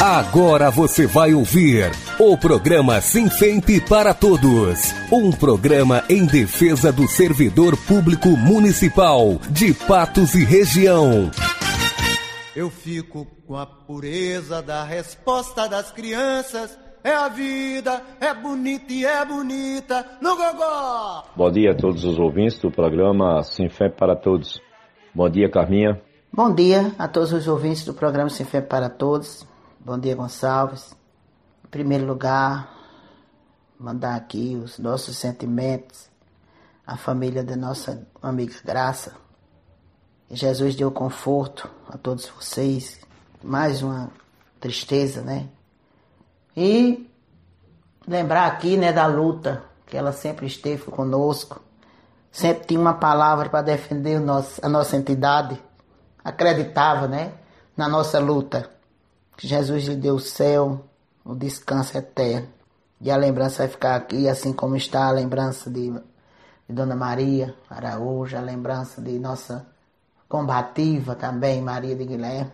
Agora você vai ouvir o programa Sinfemp para Todos. Um programa em defesa do servidor público municipal de Patos e região. Eu fico com a pureza da resposta das crianças. É a vida, é bonita e é bonita no gogó. Bom dia a todos os ouvintes do programa Sinfemp para Todos. Bom dia, Carminha. Bom dia a todos os ouvintes do programa Sinfemp para Todos. Bom dia, Gonçalves. Em primeiro lugar, mandar aqui os nossos sentimentos à família da nossa amiga Graça. Que Jesus deu conforto a todos vocês. Mais uma tristeza, né? E lembrar aqui, né, da luta, que ela sempre esteve conosco. Sempre tinha uma palavra para defender a nossa entidade. Acreditava, né, na nossa luta. Que Jesus lhe deu o céu, o descanso eterno. E a lembrança vai ficar aqui, assim como está a lembrança de Dona Maria Araújo, a lembrança de nossa combativa também, Maria de Guilherme.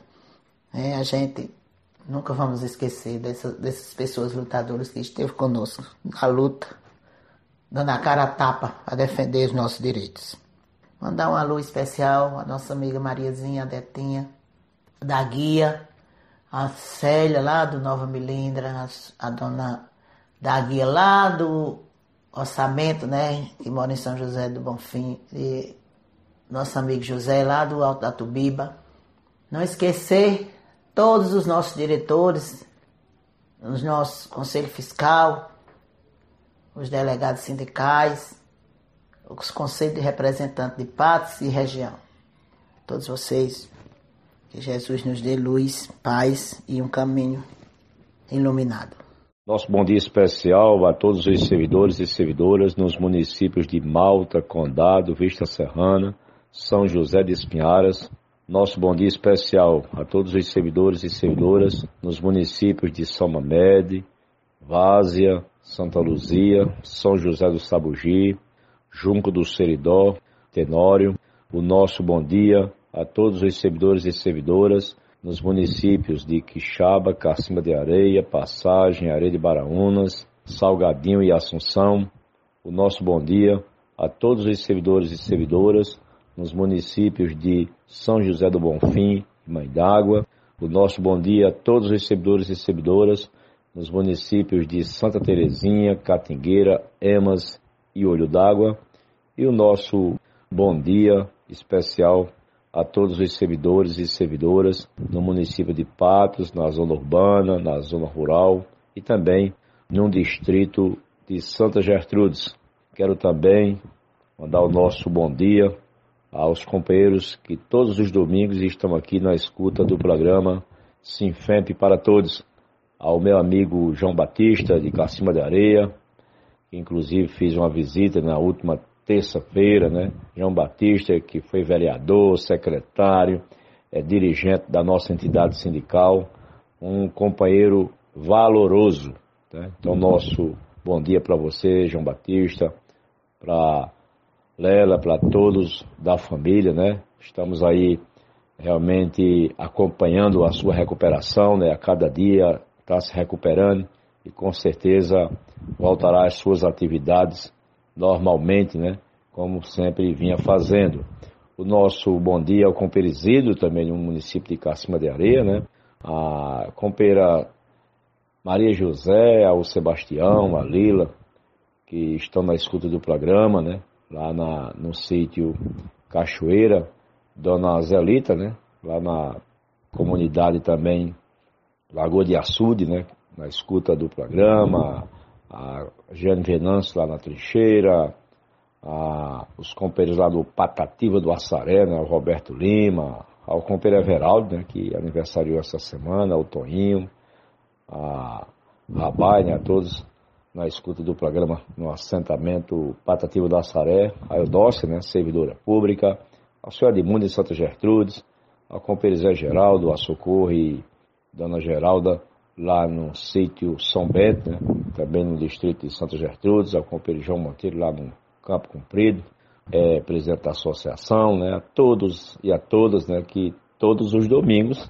A gente nunca vamos esquecer dessas pessoas lutadoras que esteve conosco na luta, dando a cara a tapa a defender os nossos direitos. Mandar um alô especial à nossa amiga Mariazinha, a Detinha, da Guia, a Célia lá do Nova Milindra, a dona da Guia lá do Orçamento, né, que mora em São José do Bonfim, e nosso amigo José lá do Alto da Tubiba. Não esquecer todos os nossos diretores, os nossos conselho fiscal, os delegados sindicais, os conselhos de representantes de Patos e região. Todos vocês. Que Jesus nos dê luz, paz e um caminho iluminado. Nosso bom dia especial a todos os servidores e servidoras nos municípios de Malta, Condado, Vista Serrana, São José de Espinharas. Nosso bom dia especial a todos os servidores e servidoras nos municípios de São Mamede, Várzea, Santa Luzia, São José do Sabugi, Junco do Seridó, Tenório. O nosso bom dia a todos os servidores e servidoras nos municípios de Quixaba, Cacimba de Areia, Passagem, Areia de Baraúnas, Salgadinho e Assunção. O nosso bom dia a todos os servidores e servidoras nos municípios de São José do Bonfim e Mãe d'Água. O nosso bom dia a todos os servidores e servidoras nos municípios de Santa Terezinha, Catingueira, Emas e Olho d'Água. E o nosso bom dia especial a todos os servidores e servidoras no município de Patos, na zona urbana, na zona rural e também no distrito de Santa Gertrudes. Quero também mandar o nosso bom dia aos companheiros que todos os domingos estão aqui na escuta do programa Sinfemp para Todos. Ao meu amigo João Batista, de Cacimba de Areia, que inclusive fiz uma visita na última terça-feira, né? João Batista, que foi vereador, secretário, dirigente da nossa entidade sindical, um companheiro valoroso, né? Então, nosso bom dia para você, João Batista, para Lela, para todos da família, né? Estamos aí realmente acompanhando a sua recuperação, né? A cada dia está se recuperando e com certeza voltará às suas atividades normalmente, né? Como sempre vinha fazendo. O nosso bom dia ao companheiro Isidro, também no município de Cacimba de Areia, né? A companheira Maria José, ao Sebastião, a Lila, que estão na escuta do programa, né? Lá no sítio Cachoeira, Dona Zelita, né? Lá na comunidade também Lagoa de Açude, né? Na escuta do programa, a Jane Venâncio lá na Trincheira, os companheiros lá do Patativa do Assaré, né? O Roberto Lima, ao companheiro Everaldo, né? Que aniversariou essa semana, o Toninho, a Rabai, né? A todos na escuta do programa no assentamento Patativa do Assaré, a Eudócia, né? Servidora pública, a senhora Edmundo de Santa Gertrudes, ao companheiro Zé Geraldo, a Socorro e Dona Geralda, lá no sítio São Bento, né? Também no distrito de Santa Gertrudes, ao companheiro João Monteiro, lá no Campo Comprido, presidente da associação, né? A todos e a todas, né? Que todos os domingos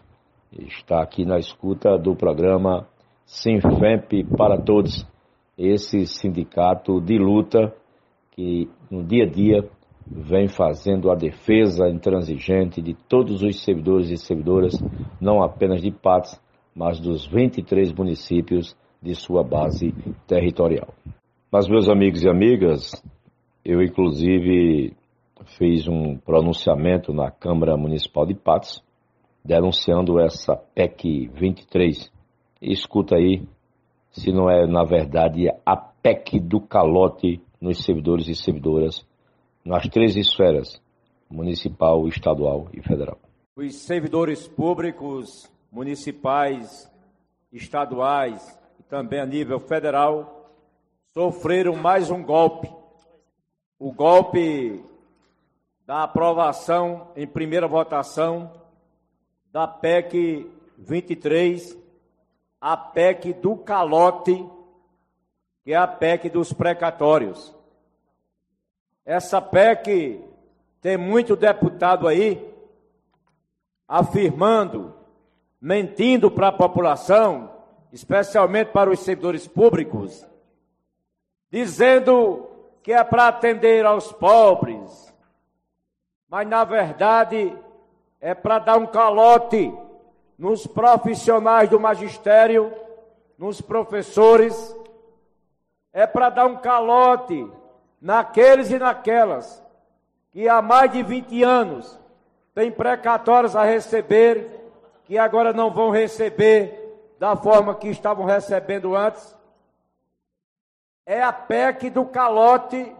está aqui na escuta do programa Sinfemp para Todos, esse sindicato de luta que no dia a dia vem fazendo a defesa intransigente de todos os servidores e servidoras, não apenas de Patos, mas dos 23 municípios de sua base territorial. Mas, meus amigos e amigas, eu inclusive fiz um pronunciamento na Câmara Municipal de Patos, denunciando essa PEC 23. Escuta aí, se não é, na verdade, a PEC do calote nos servidores e servidoras, nas 3 esferas, municipal, estadual e federal. Os servidores públicos, municipais, estaduais e também a nível federal, sofreram mais um golpe. O golpe da aprovação em primeira votação da PEC 23, a PEC do calote, que é a PEC dos precatórios. Essa PEC tem muito deputado aí afirmando, mentindo para a população, especialmente para os servidores públicos, dizendo que é para atender aos pobres, mas na verdade é para dar um calote nos profissionais do magistério, nos professores, é para dar um calote naqueles e naquelas que há mais de 20 anos têm precatórios a receber, que agora não vão receber da forma que estavam recebendo antes. É a PEC do calote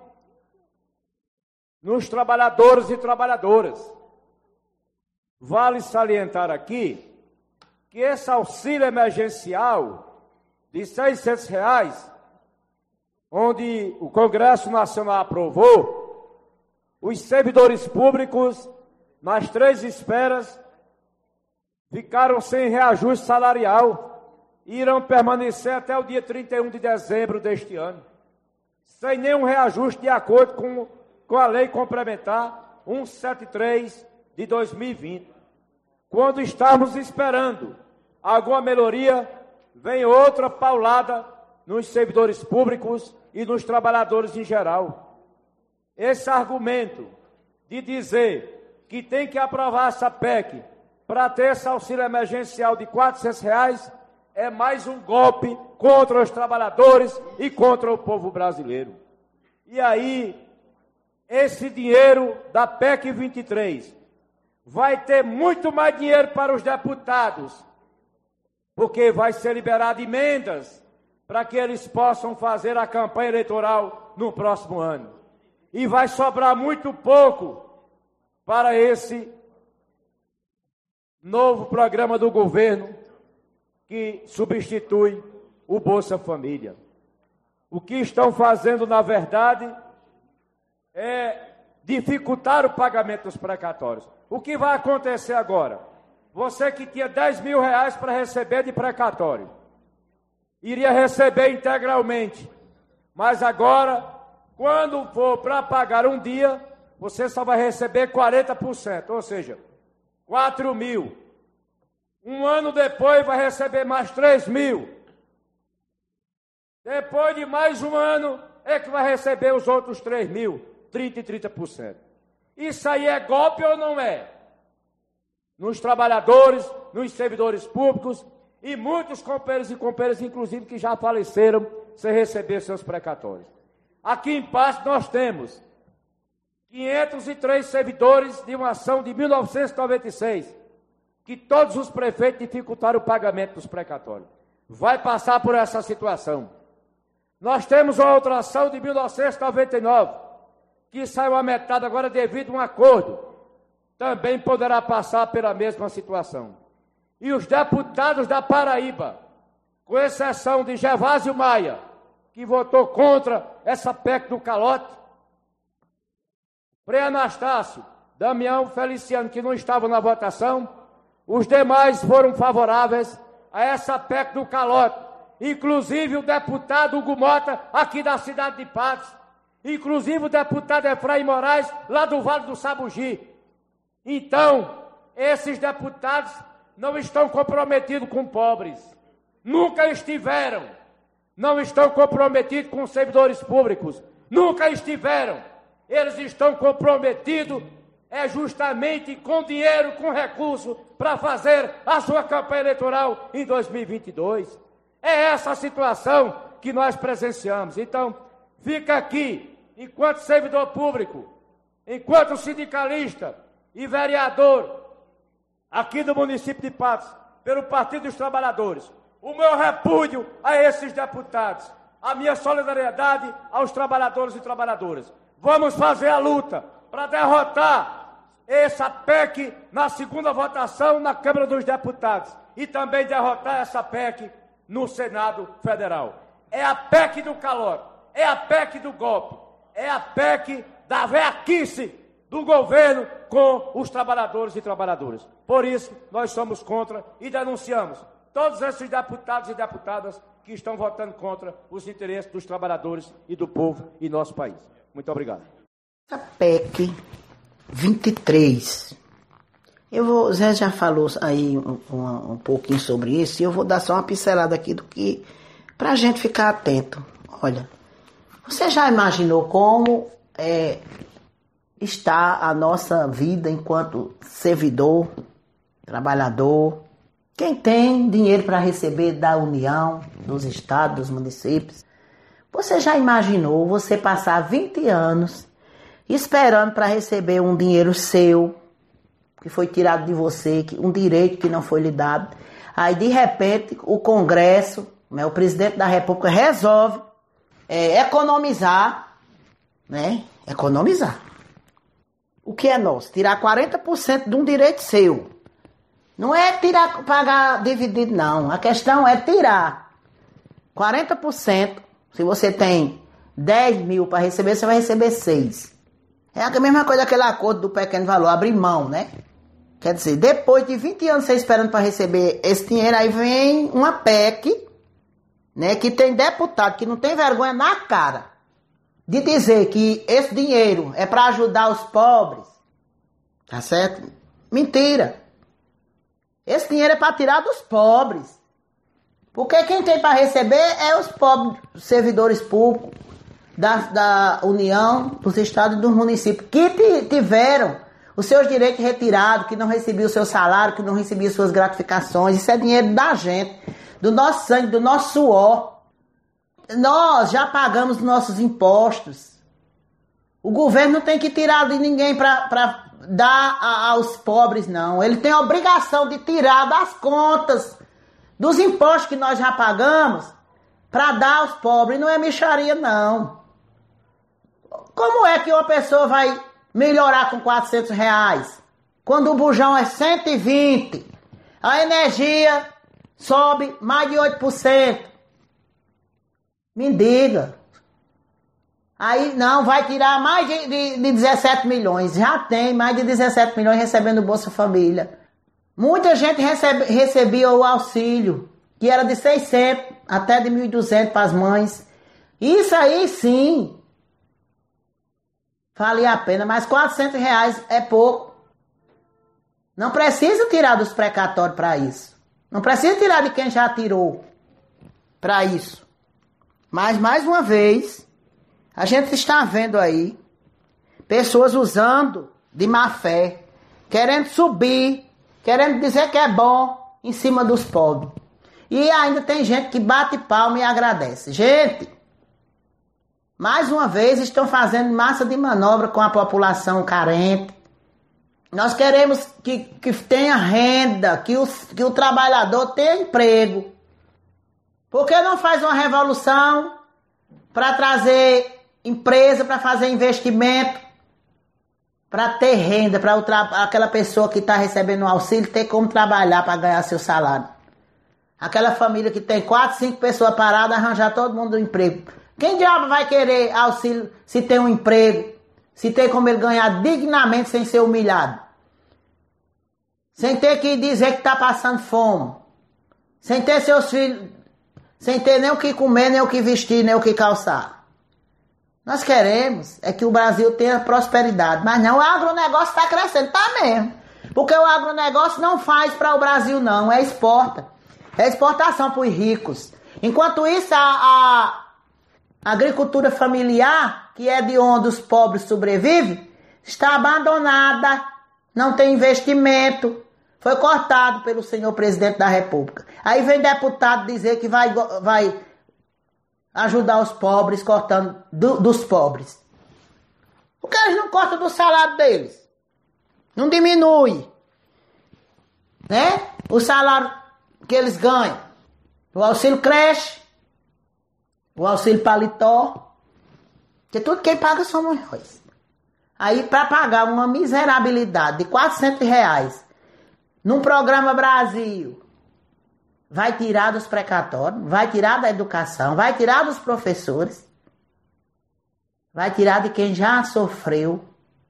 nos trabalhadores e trabalhadoras. Vale salientar aqui que esse auxílio emergencial de R$ 600, onde o Congresso Nacional aprovou, os servidores públicos, nas 3 esferas, ficaram sem reajuste salarial e irão permanecer até o dia 31 de dezembro deste ano, sem nenhum reajuste de acordo com a Lei Complementar 173 de 2020. Quando estamos esperando alguma melhoria, vem outra paulada nos servidores públicos e nos trabalhadores em geral. Esse argumento de dizer que tem que aprovar essa PEC para ter esse auxílio emergencial de R$ 400 é mais um golpe contra os trabalhadores e contra o povo brasileiro. E aí, esse dinheiro da PEC 23 vai ter muito mais dinheiro para os deputados, porque vai ser liberado emendas para que eles possam fazer a campanha eleitoral no próximo ano. E vai sobrar muito pouco para esse novo programa do governo que substitui o Bolsa Família. O que estão fazendo, na verdade, é dificultar o pagamento dos precatórios. O que vai acontecer agora? Você que tinha R$10.000 para receber de precatório, iria receber integralmente, mas agora, quando for para pagar um dia, você só vai receber 40%, ou seja, R$4.000. Um ano depois vai receber mais R$3.000. Depois de mais um ano é que vai receber os outros R$3.000, 30% e 30%. Isso aí é golpe ou não é? Nos trabalhadores, nos servidores públicos e muitos companheiros e companheiras, inclusive, que já faleceram sem receber seus precatórios. Aqui em Patos nós temos 503 servidores de uma ação de 1996, que todos os prefeitos dificultaram o pagamento dos precatórios. Vai passar por essa situação. Nós temos uma outra ação de 1999, que saiu a metade agora devido a um acordo. Também poderá passar pela mesma situação. E os deputados da Paraíba, com exceção de Gervásio Maia, que votou contra essa PEC do calote, Frei Anastácio, Damião Feliciano, que não estavam na votação, os demais foram favoráveis a essa PEC do calote, inclusive o deputado Hugo Mota, aqui da cidade de Patos, inclusive o deputado Efraim Moraes, lá do Vale do Sabugi. Então, esses deputados não estão comprometidos com pobres. Nunca estiveram. Não estão comprometidos com servidores públicos. Nunca estiveram. Eles estão comprometidos justamente com dinheiro, com recurso, para fazer a sua campanha eleitoral em 2022. É essa a situação que nós presenciamos. Então, fica aqui, enquanto servidor público, enquanto sindicalista e vereador aqui do município de Patos, pelo Partido dos Trabalhadores, o meu repúdio a esses deputados, a minha solidariedade aos trabalhadores e trabalhadoras. Vamos fazer a luta para derrotar essa PEC na segunda votação na Câmara dos Deputados e também derrotar essa PEC no Senado Federal. É a PEC do calote, é a PEC do golpe, é a PEC da veaquice do governo com os trabalhadores e trabalhadoras. Por isso, nós somos contra e denunciamos todos esses deputados e deputadas que estão votando contra os interesses dos trabalhadores e do povo em nosso país. Muito obrigado. A PEC 23. Zé já falou aí um pouquinho sobre isso, e eu vou dar só uma pincelada aqui do que, pra gente ficar atento. Olha, você já imaginou como está a nossa vida enquanto servidor, trabalhador, quem tem dinheiro para receber da União, dos estados, dos municípios? Você já imaginou você passar 20 anos esperando para receber um dinheiro seu, que foi tirado de você, um direito que não foi lhe dado? Aí, de repente, o Congresso, o presidente da República resolve economizar, né? Economizar. O que é nosso? Tirar 40% de um direito seu. Não é pagar dividido, não. A questão é tirar 40%. Se você tem 10 mil para receber, você vai receber 6. É a mesma coisa aquele acordo do pequeno valor, abrir mão, né? Quer dizer, depois de 20 anos você esperando para receber esse dinheiro, aí vem uma PEC, né, que tem deputado que não tem vergonha na cara de dizer que esse dinheiro é para ajudar os pobres. Tá certo? Mentira. Esse dinheiro é para tirar dos pobres. Porque quem tem para receber é os pobres servidores públicos da União, dos estados e dos municípios, que tiveram os seus direitos retirados, que não recebiam o seu salário, que não recebiam suas gratificações. Isso é dinheiro da gente, do nosso sangue, do nosso suor. Nós já pagamos nossos impostos. O governo não tem que tirar de ninguém para dar aos pobres, não. Ele tem a obrigação de tirar das contas, dos impostos que nós já pagamos, para dar aos pobres. Não é mixaria, não. Como é que uma pessoa vai melhorar com R$400, quando o bujão é 120, a energia sobe mais de 8%? Me diga. Aí não, vai tirar mais de 17 milhões. Já tem mais de 17 milhões recebendo Bolsa Família. Muita gente recebia o auxílio, que era de 600 até de 1.200 para as mães. Isso aí sim valia a pena, mas R$400 é pouco. Não precisa tirar dos precatórios para isso. Não precisa tirar de quem já tirou para isso. Mas, mais uma vez, a gente está vendo aí pessoas usando de má fé, querendo subir, querendo dizer que é bom em cima dos pobres. E ainda tem gente que bate palma e agradece. Gente, mais uma vez estão fazendo massa de manobra com a população carente. Nós queremos que tenha renda, que o trabalhador tenha emprego. Por que não faz uma revolução para trazer empresa, para fazer investimento, para ter renda, para aquela pessoa que está recebendo um auxílio ter como trabalhar para ganhar seu salário? Aquela família que tem 4, 5 pessoas paradas, arranjar todo mundo um emprego. Quem diabo vai querer auxílio se tem um emprego, se tem como ele ganhar dignamente sem ser humilhado? Sem ter que dizer que está passando fome. Sem ter seus filhos, sem ter nem o que comer, nem o que vestir, nem o que calçar. Nós queremos é que o Brasil tenha prosperidade. Mas não, o agronegócio está crescendo. Está mesmo. Porque o agronegócio não faz para o Brasil, não. É exporta. É exportação para os ricos. Enquanto isso, a agricultura familiar, que é de onde os pobres sobrevivem, está abandonada. Não tem investimento. Foi cortado pelo senhor presidente da República. Aí vem deputado dizer que vai ajudar os pobres, cortando dos pobres. Por que eles não cortam do salário deles? Não diminui, né? O salário que eles ganham. O auxílio creche, o auxílio paletó. Porque tudo quem paga somos nós. Aí para pagar uma miserabilidade de R$400 num programa Brasil, vai tirar dos precatórios, vai tirar da educação, vai tirar dos professores, vai tirar de quem já sofreu.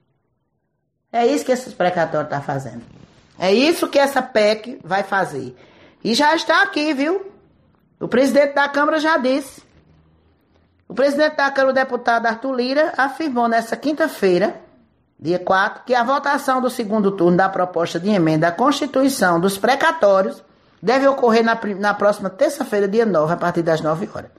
É isso que esses precatórios estão fazendo. É isso que essa PEC vai fazer. E já está aqui, viu? O presidente da Câmara já disse. O presidente da Câmara, o deputado Arthur Lira, afirmou nessa quinta-feira, dia 4, que a votação do segundo turno da proposta de emenda à Constituição dos precatórios deve ocorrer na próxima terça-feira, dia 9, a partir das 9 horas.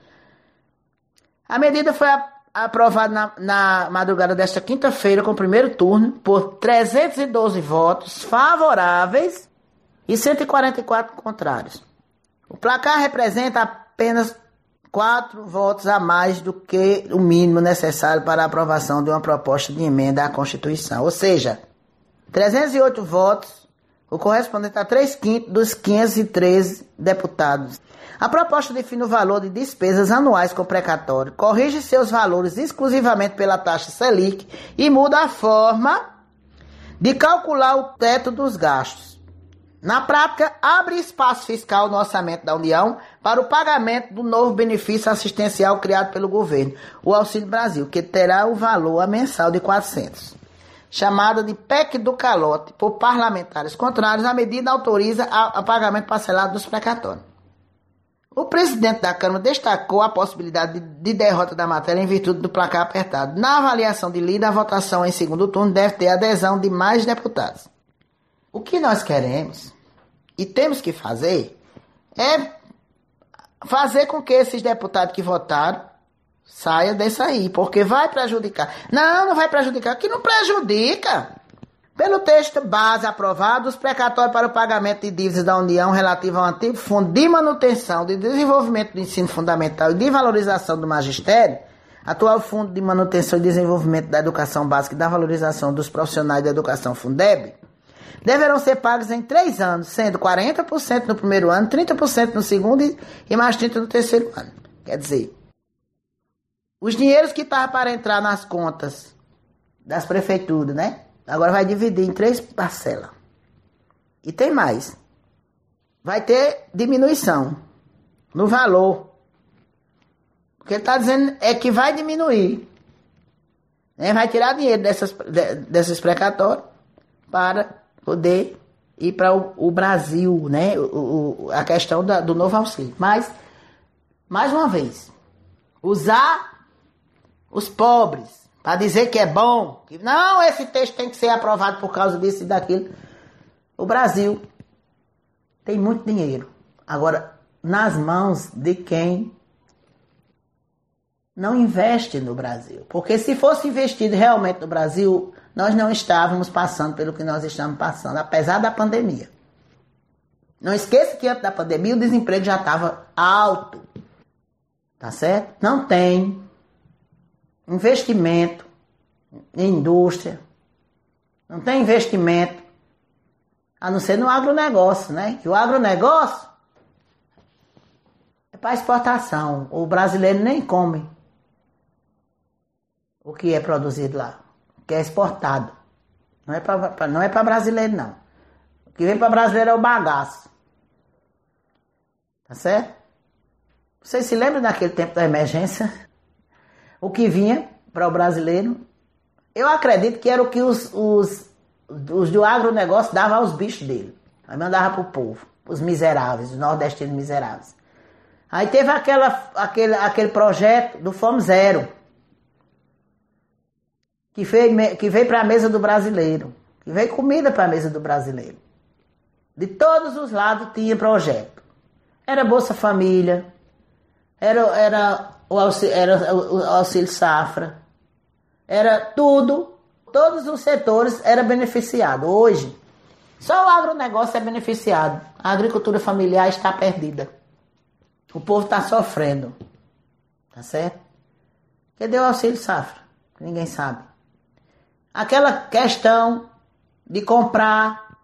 A medida foi aprovada na madrugada desta quinta-feira, com o primeiro turno, por 312 votos favoráveis e 144 contrários. O placar representa apenas 4 votos a mais do que o mínimo necessário para a aprovação de uma proposta de emenda à Constituição. Ou seja, 308 votos, o correspondente a 3/5 dos 513 deputados. A proposta define o valor de despesas anuais com precatório, corrige seus valores exclusivamente pela taxa Selic e muda a forma de calcular o teto dos gastos. Na prática, abre espaço fiscal no orçamento da União para o pagamento do novo benefício assistencial criado pelo governo, o Auxílio Brasil, que terá o valor mensal de R$400. Chamada de PEC do calote por parlamentares contrários, a medida autoriza o pagamento parcelado dos precatórios. O presidente da Câmara destacou a possibilidade de derrota da matéria em virtude do placar apertado. Na avaliação de Lira, a votação em segundo turno deve ter adesão de mais deputados. O que nós queremos e temos que fazer é fazer com que esses deputados que votaram saiam desse aí, porque vai prejudicar. Não vai prejudicar, que não prejudica. Pelo texto base aprovado, os precatórios para o pagamento de dívidas da União relativo ao antigo Fundo de Manutenção, de Desenvolvimento do Ensino Fundamental e de Valorização do Magistério, atual Fundo de Manutenção e Desenvolvimento da Educação Básica e da Valorização dos Profissionais da Educação Fundeb, deverão ser pagos em 3 anos, sendo 40% no primeiro ano, 30% no segundo e mais 30% no terceiro ano. Quer dizer, os dinheiros que estavam para entrar nas contas das prefeituras, né? Agora vai dividir em 3 parcelas. E tem mais. Vai ter diminuição no valor. O que ele está dizendo é que vai diminuir. Né? Vai tirar dinheiro desses precatórios para poder ir para o Brasil, né? A questão do novo auxílio. Mas, mais uma vez, usar os pobres para dizer que é bom, que não, esse texto tem que ser aprovado por causa disso e daquilo. O Brasil tem muito dinheiro. Agora, nas mãos de quem não investe no Brasil. Porque se fosse investido realmente no Brasil, nós não estávamos passando pelo que nós estamos passando, apesar da pandemia. Não esqueça que antes da pandemia o desemprego já estava alto. Tá certo? Não tem investimento em indústria. Não tem investimento, a não ser no agronegócio, né? Que o agronegócio é para exportação. O brasileiro nem come o que é produzido lá, o que é exportado. Não é para brasileiro, não. O que vem para brasileiro é o bagaço. Tá certo? Vocês se lembram daquele tempo da emergência? O que vinha para o brasileiro, eu acredito que era o que os do agronegócio davam aos bichos dele. Aí mandava para o povo, os miseráveis, os nordestinos miseráveis. Aí teve aquele projeto do Fome Zero, que veio para a mesa do brasileiro. que veio comida para a mesa do brasileiro. De todos os lados tinha projeto. Era Bolsa Família, era o auxílio safra, era tudo, todos os setores eram beneficiados. Hoje, só o agronegócio é beneficiado. A agricultura familiar está perdida. O povo está sofrendo. Tá certo? Cadê o auxílio safra? Ninguém sabe. Aquela questão de comprar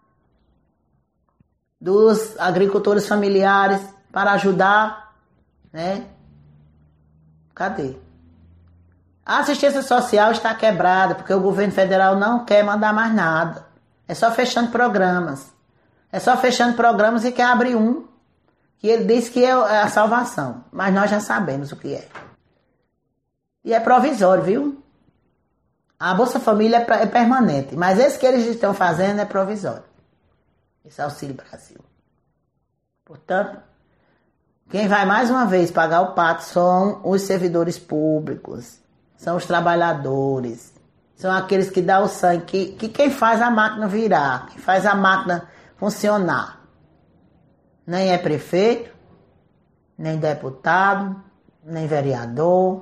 dos agricultores familiares para ajudar, né? Cadê? A assistência social está quebrada porque o governo federal não quer mandar mais nada. É só fechando programas. É só fechando programas e quer abrir um que ele diz que é a salvação. Mas nós já sabemos o que é. E é provisório, viu? A Bolsa Família é permanente, mas esse que eles estão fazendo é provisório. Esse Auxílio Brasil. Portanto, quem vai mais uma vez pagar o pato são os servidores públicos, são os trabalhadores, são aqueles que dão o sangue, que quem faz a máquina virar, quem faz a máquina funcionar. Nem é prefeito, nem deputado, nem vereador,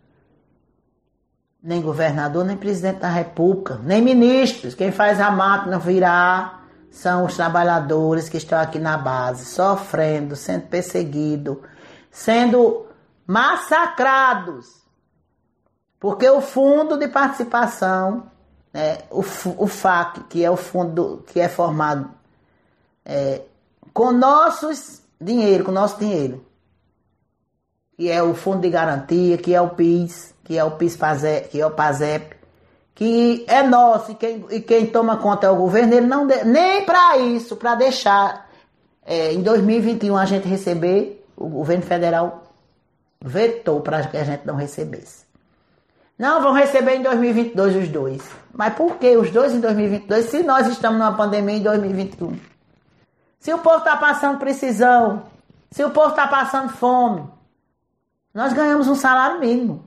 nem governador, nem presidente da república, nem ministros. Quem faz a máquina virar são os trabalhadores que estão aqui na base, sofrendo, sendo perseguidos, sendo massacrados. Porque o fundo de participação, né, o FAC, que é o fundo que é formado com nosso dinheiro, que é o fundo de garantia, que é o PIS, que é o PASEP, que é nosso, e quem toma conta é o governo, ele não nem para isso, para deixar em 2021 a gente receber, o governo federal vetou para que a gente não recebesse. Não, vão receber em 2022 os dois. Mas por que os dois em 2022 se nós estamos numa pandemia em 2021? Se o povo está passando precisão, se o povo está passando fome, nós ganhamos um salário mínimo.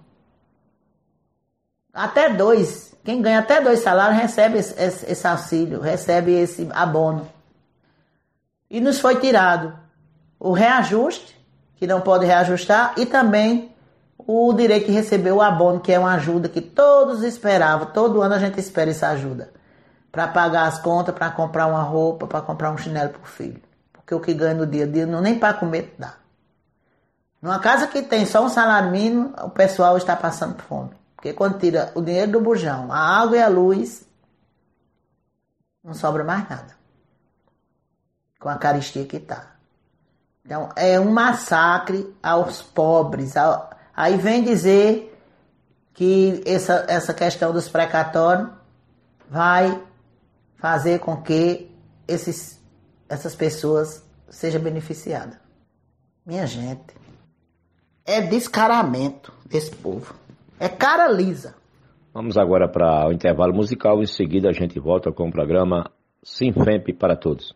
Até 2. Quem ganha até 2 salários recebe esse auxílio, recebe esse abono. E nos foi tirado o reajuste, que não pode reajustar, e também o direito de receber o abono, que é uma ajuda que todos esperavam. Todo ano a gente espera essa ajuda. Para pagar as contas, para comprar uma roupa, para comprar um chinelo para o filho. Porque o que ganha no dia a dia, nem para comer dá. Numa casa que tem só um salário mínimo, o pessoal está passando fome. Porque quando tira o dinheiro do bujão, a água e a luz, não sobra mais nada. Com a caristia que está. Então, é um massacre aos pobres. Aí vem dizer que essa questão dos precatórios vai fazer com que essas pessoas sejam beneficiadas. Minha gente, é descaramento desse povo. É cara lisa. Vamos agora para o intervalo musical. Em seguida a gente volta com o programa Sinfemp para Todos.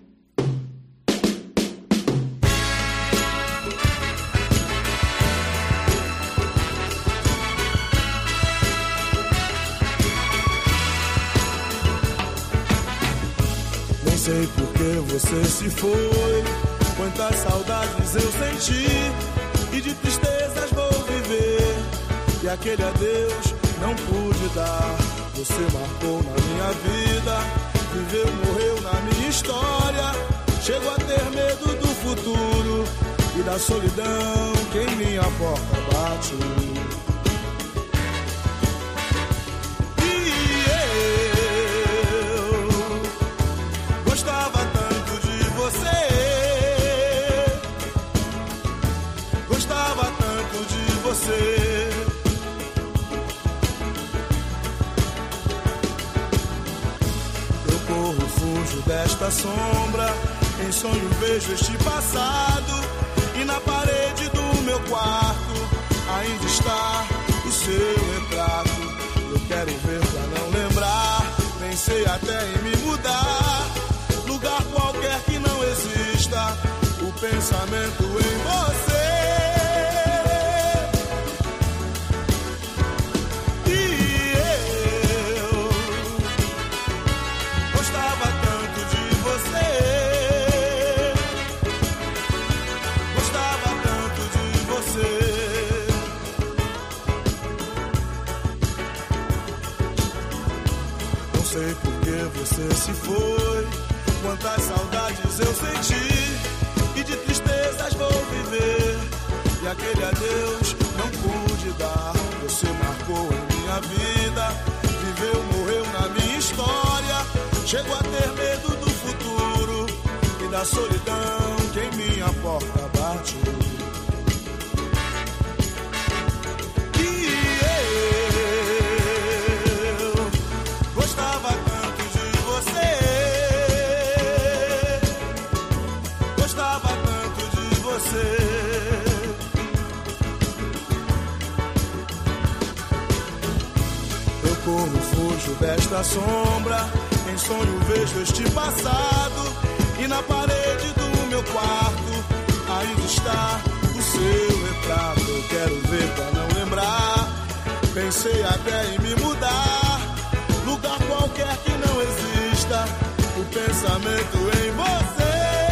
Nem sei por que você se foi, quantas saudades eu senti, e de tristezas vou viver, e aquele adeus não pude dar. Você marcou na minha vida, viveu, morreu na minha história. Chego a ter medo do futuro e da solidão que em minha porta bate. E eu gostava tanto de você, gostava tanto de você. Fujo desta sombra, em sonho vejo este passado, e na parede do meu quarto ainda está o seu retrato. Eu quero ver pra não lembrar, pensei até em me mudar, lugar qualquer que não exista o pensamento em você. você se foi, quantas saudades eu senti, e de tristezas vou viver, e aquele adeus não pude dar. Você marcou em minha vida, viveu, morreu na minha história, chego a ter medo do futuro e da solidão que em minha porta bate. Fujo desta sombra, em sonho vejo este passado, e na parede do meu quarto ainda está o seu retrato. Eu quero ver pra não lembrar, pensei até em me mudar, lugar qualquer que não exista o pensamento em você.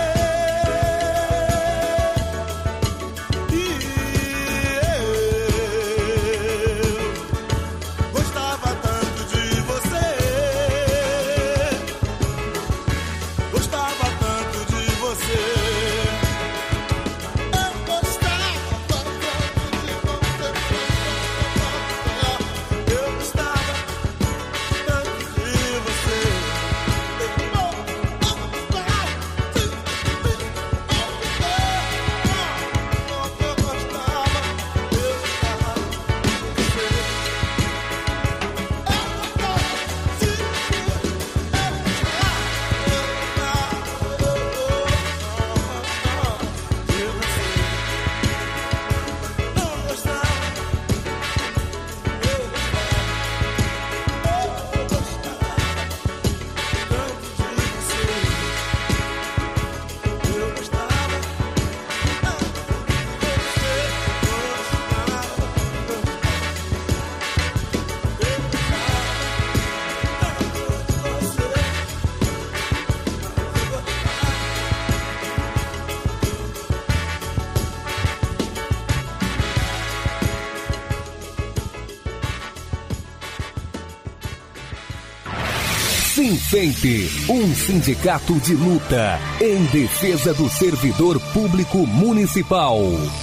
Sinfemp, um sindicato de luta em defesa do servidor público municipal.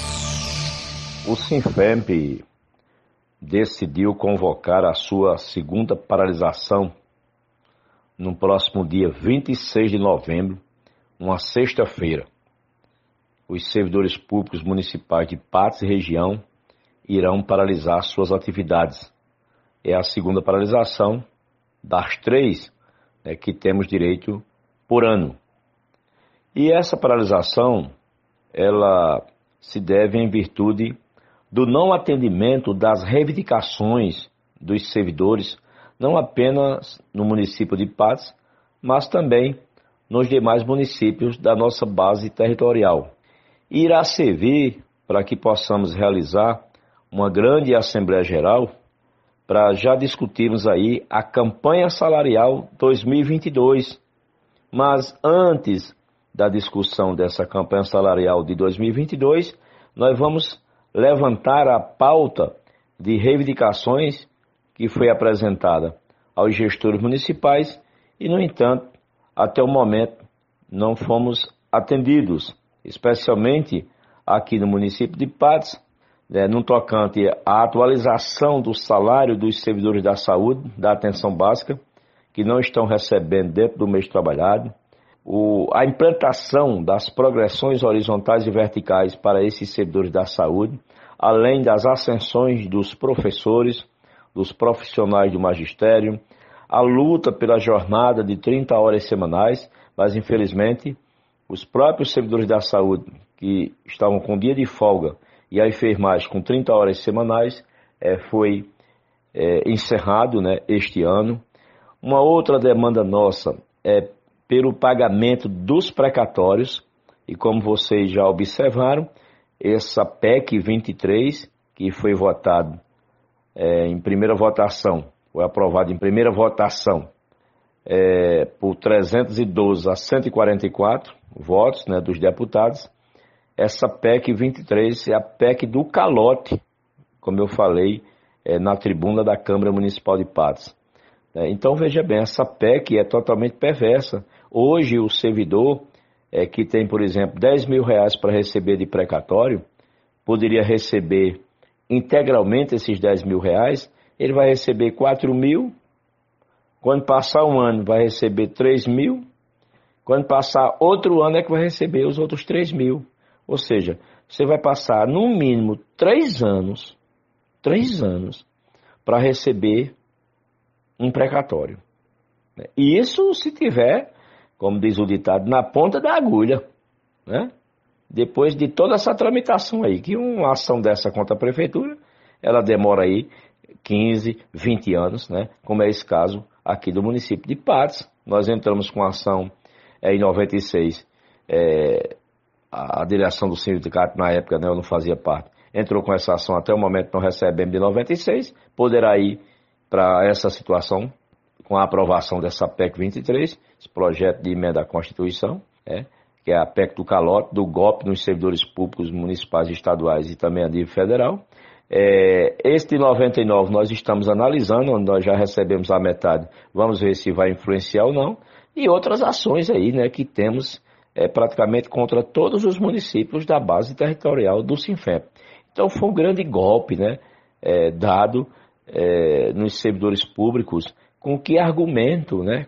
O Sinfemp decidiu convocar a sua segunda paralisação no próximo dia 26 de novembro, uma sexta-feira. Os servidores públicos municipais de Patos e região irão paralisar suas atividades. É a segunda paralisação das 3 que temos direito por ano. E essa paralisação, ela se deve em virtude do não atendimento das reivindicações dos servidores, não apenas no município de Patos, mas também nos demais municípios da nossa base territorial. E irá servir para que possamos realizar uma grande Assembleia Geral para já discutirmos aí a campanha salarial 2022. Mas antes da discussão dessa campanha salarial de 2022, nós vamos levantar a pauta de reivindicações que foi apresentada aos gestores municipais e, no entanto, até o momento não fomos atendidos, especialmente aqui no município de Patos, no tocante à atualização do salário dos servidores da saúde, da atenção básica, que não estão recebendo dentro do mês trabalhado, a implantação das progressões horizontais e verticais para esses servidores da saúde, além das ascensões dos professores, dos profissionais do magistério, a luta pela jornada de 30 horas semanais, mas infelizmente os próprios servidores da saúde que estavam com dia de folga e a enfermagem com 30 horas semanais foi encerrado este ano. Uma outra demanda nossa é pelo pagamento dos precatórios, e como vocês já observaram, essa PEC 23, que foi votado em primeira votação, foi aprovado em primeira votação por 312 a 144 votos dos deputados. Essa PEC 23 é a PEC do calote, como eu falei na tribuna da Câmara Municipal de Patos. Então, veja bem, essa PEC é totalmente perversa. Hoje, o servidor que tem, por exemplo, R$10.000 para receber de precatório, poderia receber integralmente esses R$10.000, ele vai receber 4.000, quando passar um ano vai receber 3.000, quando passar outro ano é que vai receber os outros 3.000. Ou seja, você vai passar no mínimo 3 anos para receber um precatório. E isso se tiver, como diz o ditado, na ponta da agulha, né? Depois de toda essa tramitação aí, que uma ação dessa contra a prefeitura, ela demora aí 15, 20 anos, né? Como é esse caso aqui do município de Patos. Nós entramos com a ação em 96, a direção do sindicato na época, né, eu não fazia parte, entrou com essa ação até o momento, não recebemos de 96, poderá ir para essa situação com a aprovação dessa PEC 23, esse projeto de emenda à Constituição, que é a PEC do calote, do golpe nos servidores públicos municipais e estaduais e também a nível federal. Este de 99 nós estamos analisando, onde nós já recebemos a metade, vamos ver se vai influenciar ou não, e outras ações aí, né, que temos praticamente contra todos os municípios da base territorial do Sinfep. Então foi um grande golpe, né, dado nos servidores públicos, com que argumento, né,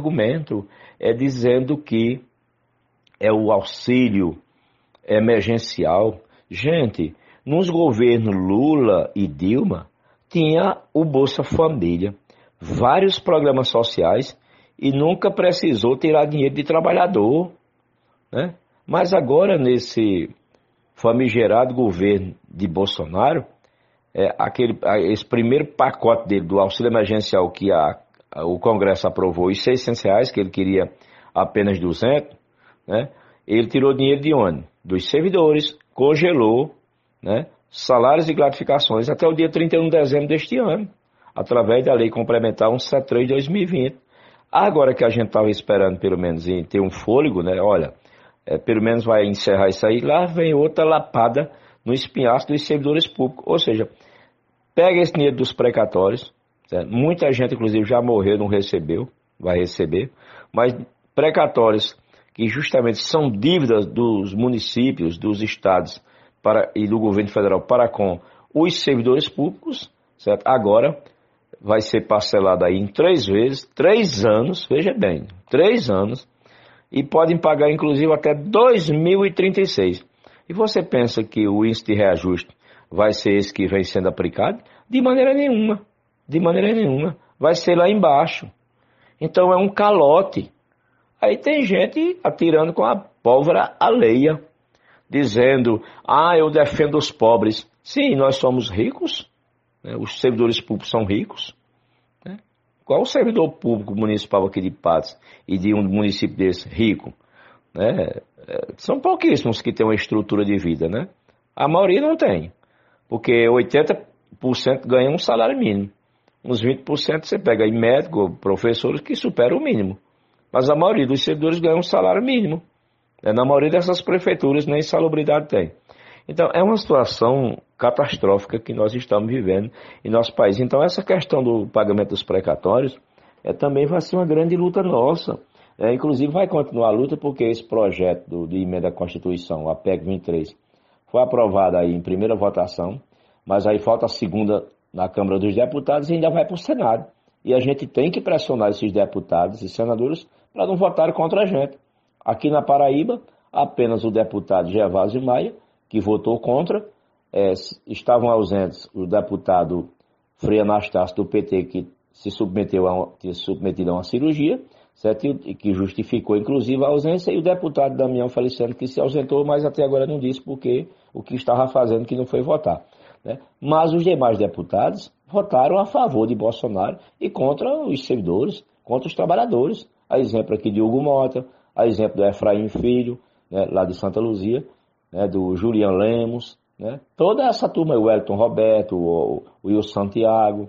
dizendo que é o auxílio emergencial. Gente, nos governos Lula e Dilma, tinha o Bolsa Família, vários programas sociais e nunca precisou tirar dinheiro de trabalhador, né? Mas agora, nesse famigerado governo de Bolsonaro, esse primeiro pacote dele do auxílio emergencial que o Congresso aprovou, os R$600, que ele queria apenas 200, né? Ele tirou dinheiro de onde? Dos servidores, congelou, né, salários e gratificações até o dia 31 de dezembro deste ano, através da Lei Complementar 173 de 2020. Agora que a gente estava esperando pelo menos em ter um fôlego, né, olha, pelo menos vai encerrar isso aí, lá vem outra lapada no espinhaço dos servidores públicos. Ou seja, pega esse dinheiro dos precatórios, certo? Muita gente inclusive já morreu, não recebeu, vai receber, mas precatórios que justamente são dívidas dos municípios, dos estados e do governo federal para com os servidores públicos, certo? Agora vai ser parcelado aí em 3 vezes, 3 anos, veja bem, 3 anos, e podem pagar inclusive até 2036. E você pensa que o índice de reajuste vai ser esse que vem sendo aplicado? De maneira nenhuma, vai ser lá embaixo. Então é um calote. Aí tem gente atirando com a pólvora alheia, dizendo, eu defendo os pobres. Sim, nós somos ricos, né? Os servidores públicos são ricos. Né? Qual o servidor público municipal aqui de Patos e de um município desse rico? Né? São pouquíssimos que têm uma estrutura de vida, né? A maioria não tem, porque 80% ganham um salário mínimo. Uns 20% você pega aí médico, professores que superam o mínimo. Mas a maioria dos servidores ganham um salário mínimo. Na maioria dessas prefeituras nem salubridade tem. Então é uma situação catastrófica que nós estamos vivendo em nosso país. Então essa questão do pagamento dos precatórios também vai ser uma grande luta nossa. Inclusive vai continuar a luta porque esse projeto de emenda à Constituição, a PEC 23, foi aprovado aí em primeira votação, mas aí falta a segunda na Câmara dos Deputados e ainda vai para o Senado. E a gente tem que pressionar esses deputados e senadores para não votarem contra a gente. Aqui na Paraíba, apenas o deputado Gervásio Maia, que votou contra, estavam ausentes o deputado Frei Anastácio do PT, que se submeteu submetido a uma cirurgia, certo? E que justificou inclusive a ausência, e o deputado Damião Feliciano, que se ausentou, mas até agora não disse porque o que estava fazendo que não foi votar. Né? Mas os demais deputados votaram a favor de Bolsonaro e contra os servidores, contra os trabalhadores. A exemplo aqui de Hugo Mota, a exemplo do Efraim Filho, né, lá de Santa Luzia, né, do Julian Lemos, né, toda essa turma, o Wellington Roberto, o Will Santiago,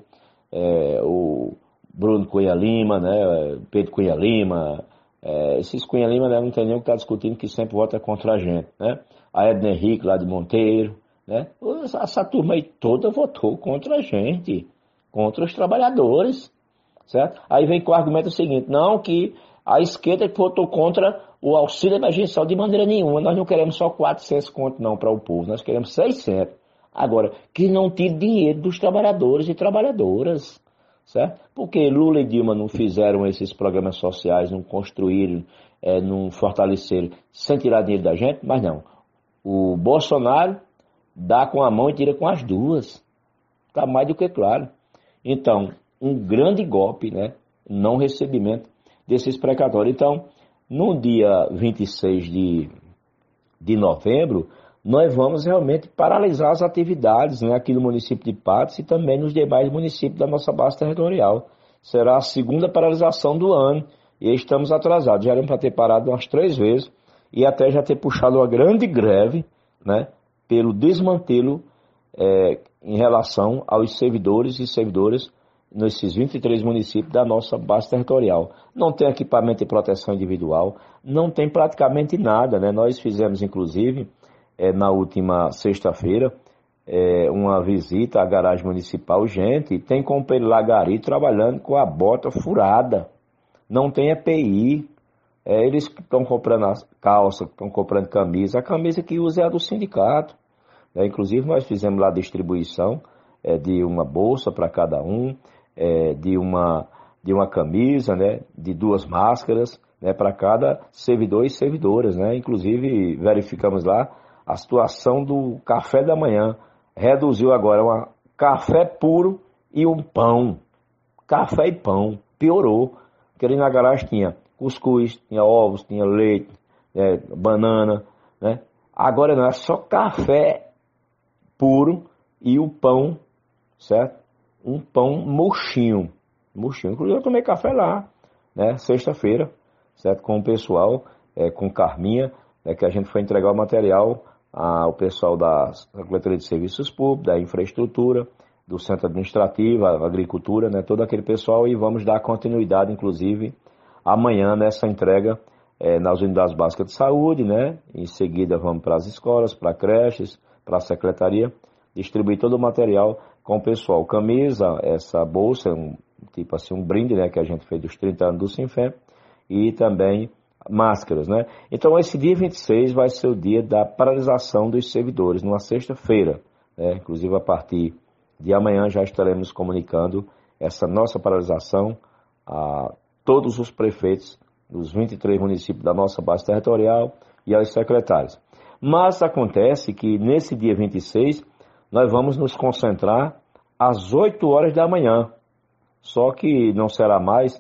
o Bruno Cunha Lima, né, Pedro Cunha Lima, esses Cunha Lima, né, não tem nem o que estar discutindo, que sempre vota contra a gente, né, a Edna Henrique lá de Monteiro, né, essa turma aí toda votou contra a gente, contra os trabalhadores. certo? Aí vem com o argumento seguinte, não, que a esquerda votou contra o auxílio emergencial de maneira nenhuma, nós não queremos só 400 conto não para o povo, nós queremos 600. Agora, que não tire dinheiro dos trabalhadores e trabalhadoras, certo? Porque Lula e Dilma não fizeram esses programas sociais, não construíram, não fortaleceram, sem tirar dinheiro da gente, mas não. O Bolsonaro dá com a mão e tira com as duas. Está mais do que claro. Então, um grande golpe, né? Não recebimento desses precatórios. Então, no dia 26 de novembro, nós vamos realmente paralisar as atividades, né, aqui no município de Patos e também nos demais municípios da nossa base territorial. Será a segunda paralisação do ano e estamos atrasados. Já eram para ter parado umas 3 vezes e até já ter puxado uma grande greve, né, pelo desmantelo em relação aos servidores e servidoras nesses 23 municípios da nossa base territorial. Não tem equipamento de proteção individual, não tem praticamente nada, né? Nós fizemos, inclusive, na última sexta-feira, uma visita à garagem municipal. Gente, tem companheiro Lagari trabalhando com a bota furada, não tem EPI, eles estão comprando as calças, estão comprando camisa, a camisa que usa é a do sindicato. Inclusive, nós fizemos lá a distribuição de uma bolsa para cada um, de uma camisa, né, de 2 máscaras, né, para cada servidor e servidoras, né? Inclusive, verificamos lá a situação do café da manhã. Reduziu agora um café puro e um pão. Café e pão. Piorou. Porque ali na garagem tinha cuscuz, tinha ovos, tinha leite, banana, né? Agora não, é só café puro e o pão, certo? Um pão murchinho. Inclusive eu tomei café lá, né? Sexta-feira, certo? Com o pessoal, com Carminha, que a gente foi entregar o material ao pessoal da Secretaria de Serviços Públicos, da Infraestrutura, do Centro Administrativo, a Agricultura, né? Todo aquele pessoal, e vamos dar continuidade, inclusive, amanhã nessa entrega nas unidades básicas de saúde, né? Em seguida vamos para as escolas, para creches, para a Secretaria, distribuir todo o material com o pessoal. Camisa, essa bolsa, tipo assim, um brinde, né? Que a gente fez dos 30 anos do Sinfem, e também máscaras, né? Então esse dia 26 vai ser o dia da paralisação dos servidores, numa sexta-feira, né? Inclusive a partir de amanhã já estaremos comunicando essa nossa paralisação a todos os prefeitos dos 23 municípios da nossa base territorial e aos secretários. Mas acontece que nesse dia 26 nós vamos nos concentrar às 8 horas da manhã, só que não será mais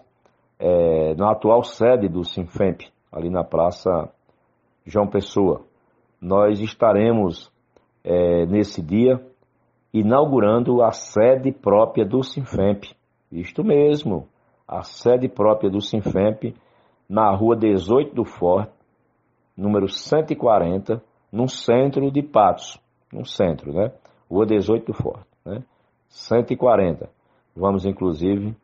na atual sede do Sinfemp, ali na Praça João Pessoa. Nós estaremos, nesse dia, inaugurando a sede própria do Sinfemp. Isto mesmo, a sede própria do Sinfemp, na rua 18 do Forte, número 140, no centro de Patos. No centro, né? Rua 18 do Forte, né? 140. Vamos, inclusive,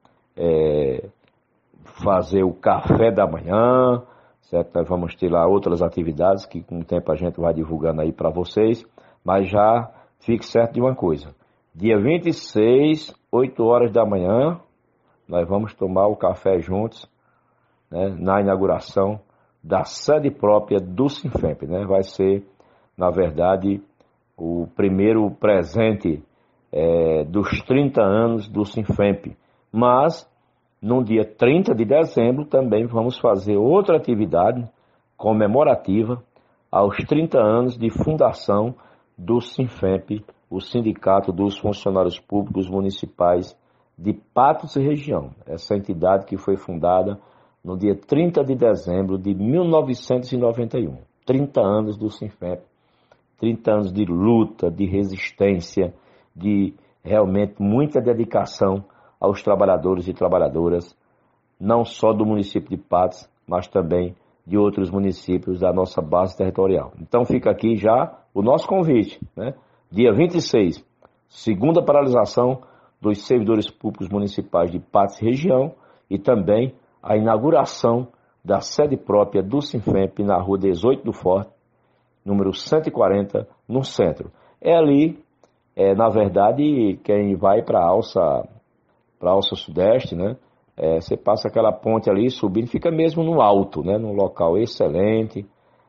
fazer o café da manhã, certo? Nós vamos ter lá outras atividades que com o tempo a gente vai divulgando aí para vocês, mas já fique certo de uma coisa. Dia 26, 8 horas da manhã, nós vamos tomar o café juntos, né, na inauguração da sede própria do Sinfemp, né? Vai ser, na verdade, o primeiro presente dos 30 anos do Sinfemp. Mas no dia 30 de dezembro também vamos fazer outra atividade comemorativa aos 30 anos de fundação do Sinfemp, o Sindicato dos Funcionários Públicos Municipais de Patos e Região. Essa entidade que foi fundada no dia 30 de dezembro de 1991. 30 anos do Sinfemp, 30 anos de luta, de resistência, de realmente muita dedicação aos trabalhadores e trabalhadoras, não só do município de Patos, mas também de outros municípios da nossa base territorial. Então fica aqui já o nosso convite, né? Dia 26, segunda paralisação dos servidores públicos municipais de Patos e Região, e também a inauguração da sede própria do Sinfemp na rua 18 do Forte, número 140, no centro. É ali, na verdade, quem vai para a Alça Sudeste, né? Você passa aquela ponte ali subindo, fica mesmo no alto, né? Num local excelente,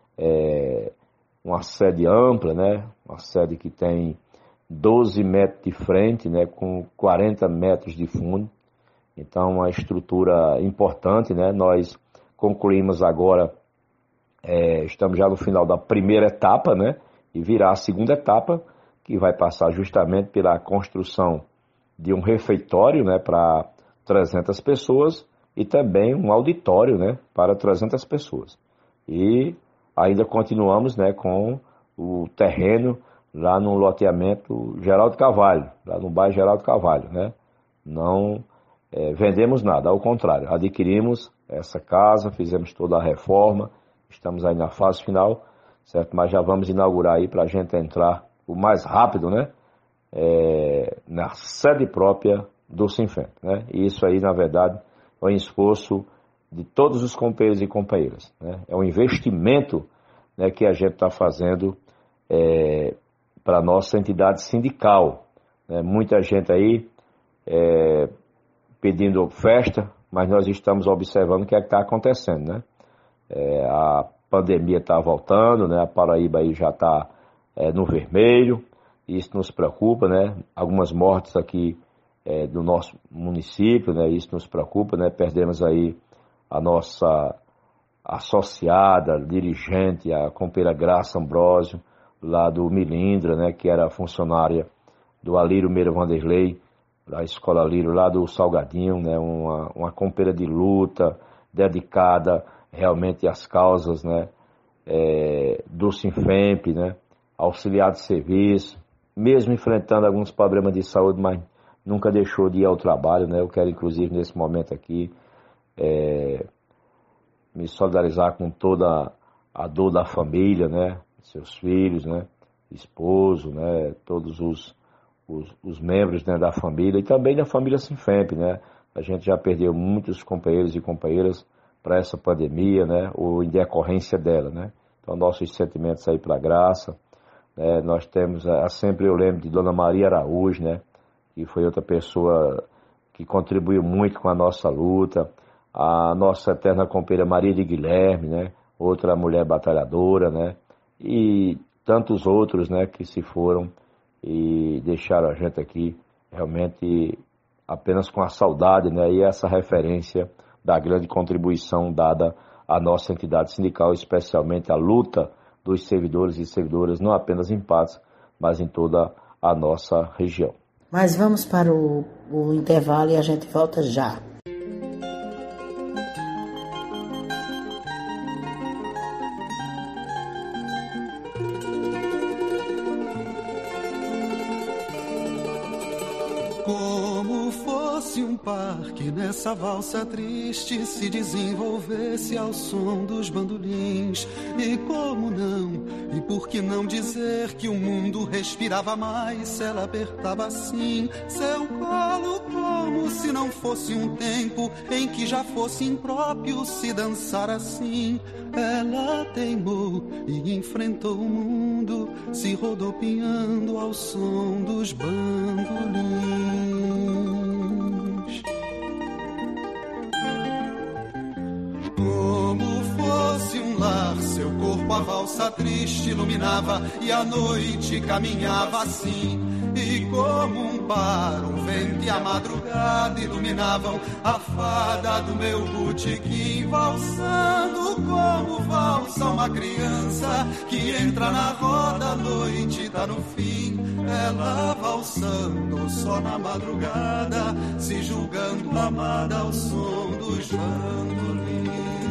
uma sede ampla, né? Uma sede que tem 12 metros de frente, né? Com 40 metros de fundo. Então, uma estrutura importante, né? Nós concluímos agora, estamos já no final da primeira etapa, né? E virá a segunda etapa, que vai passar justamente pela construção de um refeitório, né? Para 300 pessoas e também um auditório, né? Para 300 pessoas. E ainda continuamos, né? Com o terreno lá no loteamento Geraldo Carvalho, lá no bairro Geraldo Carvalho, né? Não vendemos nada, ao contrário, adquirimos essa casa, fizemos toda a reforma, estamos aí na fase final, certo? Mas já vamos inaugurar aí para a gente entrar o mais rápido, né? Na sede própria do Sinfemp, né? E isso aí, na verdade, é um esforço de todos os companheiros e companheiras, né? É um investimento, né, que a gente está fazendo para a nossa entidade sindical, né? Muita gente aí pedindo festa, mas nós estamos observando o que é que está acontecendo, né? A pandemia está voltando, né? A Paraíba aí já está no vermelho, isso nos preocupa, né? Algumas mortes aqui do nosso município, né? Isso nos preocupa, né? Perdemos aí a nossa associada, dirigente, a companheira Graça Ambrósio, lá do Milindra, né? Que era funcionária do Alírio Meira Vanderlei, da Escola Lírio, lá do Salgadinho, né? Uma companheira de luta, dedicada realmente às causas, né? Do Sinfemp, né? Auxiliar de serviço, mesmo enfrentando alguns problemas de saúde, mas nunca deixou de ir ao trabalho, né? Eu quero, inclusive, nesse momento aqui, me solidarizar com toda a dor da família, né? Seus filhos, né? Esposo, né? Todos os membros, né, da família e também da família Sinfemp, né? A gente já perdeu muitos companheiros e companheiras para essa pandemia, né? Ou em decorrência dela, né? Então, nossos sentimentos aí para a Graça, né? Nós temos, sempre eu lembro de Dona Maria Araújo, né? Que foi outra pessoa que contribuiu muito com a nossa luta, a nossa eterna companheira Maria de Guilherme, né? Outra mulher batalhadora, né? E tantos outros, né? Que se foram e deixaram a gente aqui realmente apenas com a saudade, né? E essa referência da grande contribuição dada à nossa entidade sindical, especialmente a luta dos servidores e servidoras, não apenas em Patos, mas em toda a nossa região. Mas vamos para o intervalo e a gente volta já. Que nessa valsa triste se desenvolvesse ao som dos bandolins. E como não, e por que não dizer que o mundo respirava mais se ela apertava assim seu colo, como se não fosse um tempo em que já fosse impróprio se dançar assim. Ela teimou e enfrentou o mundo, se rodopiando ao som dos bandolins. Como fosse um lar, seu corpo a valsa triste iluminava e a noite caminhava assim. E como um bar, o vento e a madrugada iluminavam a fada do meu botequim, valsando como valsa uma criança que entra na roda, a noite tá no fim. Ela valsando só na madrugada, se julgando amada ao som dos bandolins.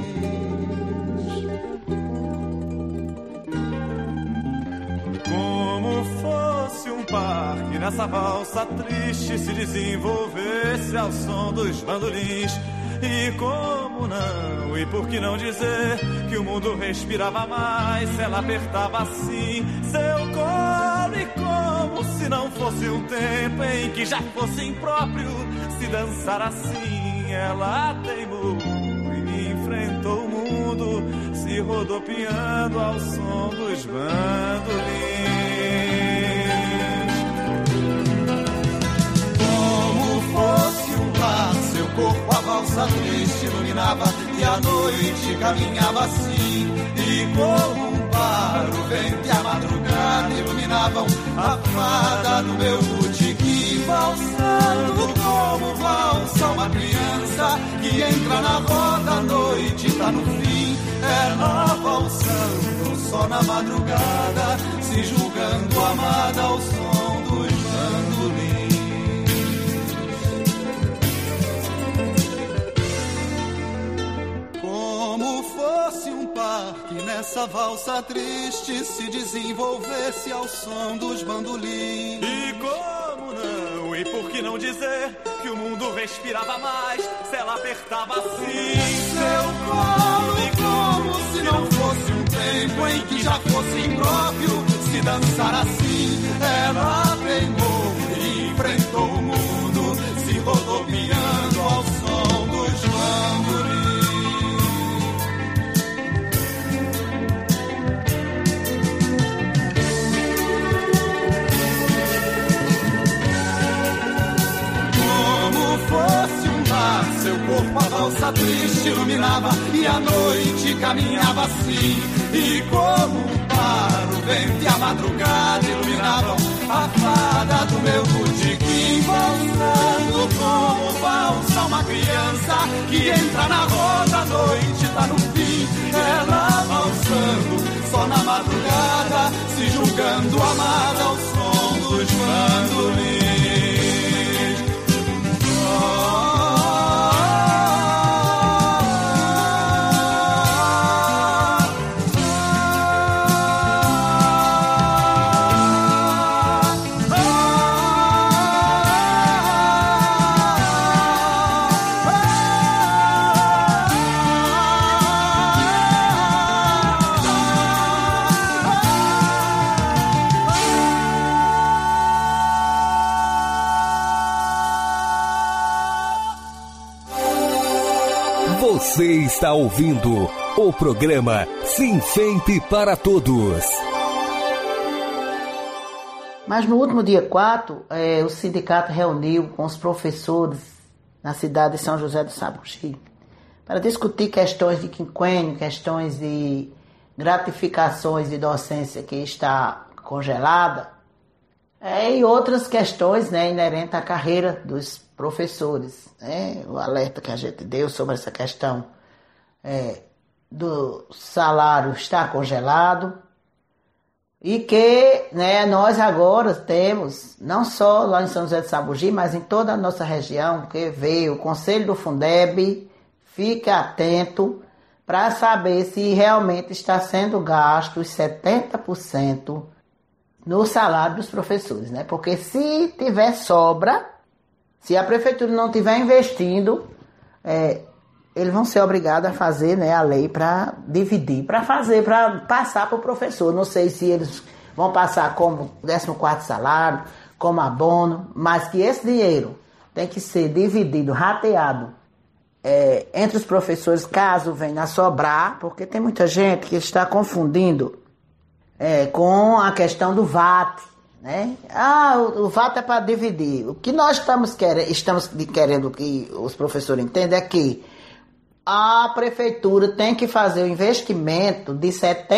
Como fosse um parque nessa valsa triste se desenvolvesse ao som dos bandolins. E como não, e por que não dizer que o mundo respirava mais se ela apertava assim seu colo. E como se não fosse um tempo em que já fosse impróprio se dançar assim. Ela teimou e enfrentou o mundo, se rodopiando ao som dos bandolins. Como fosse um lar, seu corpo a valsa triste iluminava e a noite caminhava assim. E como um par, o vento e a madrugada iluminavam a fada do meu botequim, valsando como valsa uma criança que entra na roda, a noite tá no fim. Ela valsando só na madrugada, se julgando amada ao som dos bandolins. Como fosse um par que nessa valsa triste se desenvolvesse ao som dos bandolins. E como não, e por que não dizer que o mundo respirava mais se ela apertava assim seu colo? E como se não fosse um tempo em que já fosse impróprio se dançar assim. Ela teimou e enfrentou o mundo, se rodopiando ao som dos bandolins. Fosse um mar, seu corpo a valsa triste iluminava e a noite caminhava assim. E como um par, o vento e a madrugada iluminavam a fada do meu botequim, valsando como valsa uma criança que entra na roda, a noite tá no fim. Ela valsando só na madrugada, se julgando amada ao som dos bandolins. Você está ouvindo o programa Sinfemp para Todos. Mas no último dia 4, o sindicato reuniu com os professores na cidade de São José do Sabugi para discutir questões de quinquênio, questões de gratificações de docência que está congelada, e outras questões, né, inerentes à carreira dos professores, né? O alerta que a gente deu sobre essa questão do salário estar congelado e que, né, nós agora temos, não só lá em São José do Sabugi, mas em toda a nossa região, que veio o Conselho do Fundeb, fique atento para saber se realmente está sendo gasto os 70% no salário dos professores, né? Porque se tiver sobra, se a prefeitura não estiver investindo, eles vão ser obrigados a fazer, né, a lei para dividir, para passar para o professor. Não sei se eles vão passar como 14º salário, como abono, mas que esse dinheiro tem que ser dividido, rateado entre os professores, caso venha a sobrar, porque tem muita gente que está confundindo com a questão do VAT, né? O VAT é para dividir. O que nós estamos querendo que os professores entendam é que a prefeitura tem que fazer o investimento de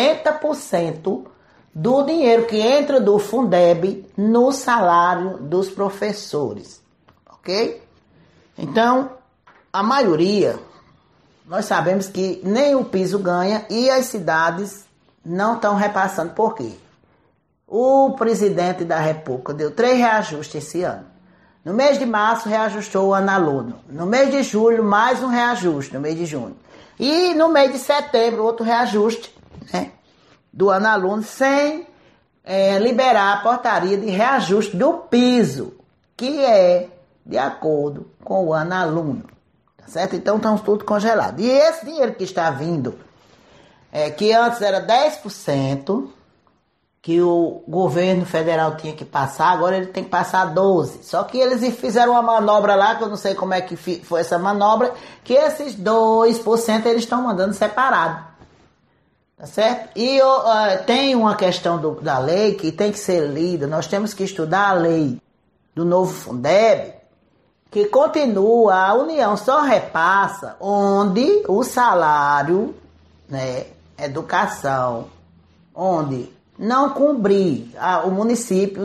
70% do dinheiro que entra do Fundeb no salário dos professores, ok? Então, a maioria, nós sabemos que nem o piso ganha e as cidades não estão repassando. Por quê? O presidente da República deu 3 reajustes esse ano. No mês de março, reajustou o analuno. No mês de julho, mais um reajuste, no mês de junho. E no mês de setembro, outro reajuste, né, do analuno, sem liberar a portaria de reajuste do piso, que é de acordo com o analuno. Tá certo? Então, estão tudo congelado. E esse dinheiro que está vindo, que antes era 10%, que o governo federal tinha que passar, agora ele tem que passar 12%. Só que eles fizeram uma manobra lá, que eu não sei como é que foi essa manobra, que esses 2% eles estão mandando separado. Tá certo? E tem uma questão da lei que tem que ser lida, nós temos que estudar a lei do novo Fundeb, que continua, a União só repassa onde o salário, né, educação, onde não cumprir, o município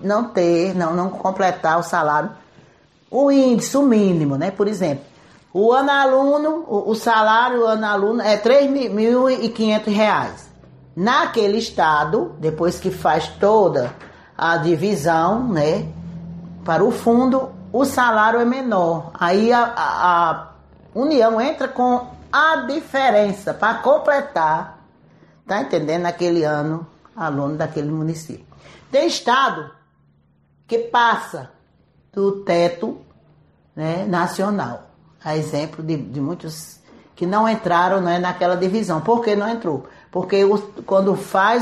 não completar o salário, o índice, o mínimo, né? Por exemplo, o ano aluno, o salário ano aluno é R$3.500. Naquele estado, depois que faz toda a divisão, né, para o fundo, o salário é menor. Aí a União entra com a diferença para completar, tá entendendo? Naquele ano, aluno daquele município. Tem estado que passa do teto, né, nacional. A exemplo de muitos que não entraram, né, naquela divisão. Por que não entrou? Porque quando faz